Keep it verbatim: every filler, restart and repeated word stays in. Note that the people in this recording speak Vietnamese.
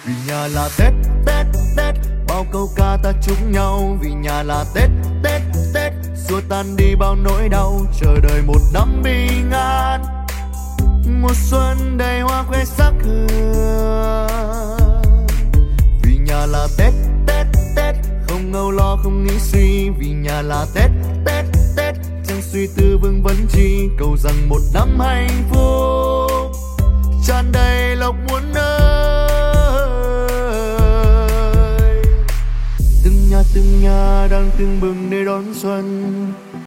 Vì nhà là Tết, Tết, Tết, bao câu ca ta chúc nhau. Vì nhà là Tết, Tết, Tết, xua tan đi bao nỗi đau, chờ đợi một năm bình an. Mùa xuân đầy hoa khoe sắc hương. Vì nhà là Tết, Tết, Tết, không âu lo không nghĩ suy. Vì nhà là Tết, Tết, Tết, chẳng suy tư vương vấn chi. Cầu rằng một năm hạnh phúc tràn đầy lộc muôn nơi. Từng nhà từng nhà đang tưng bừng để đón xuân.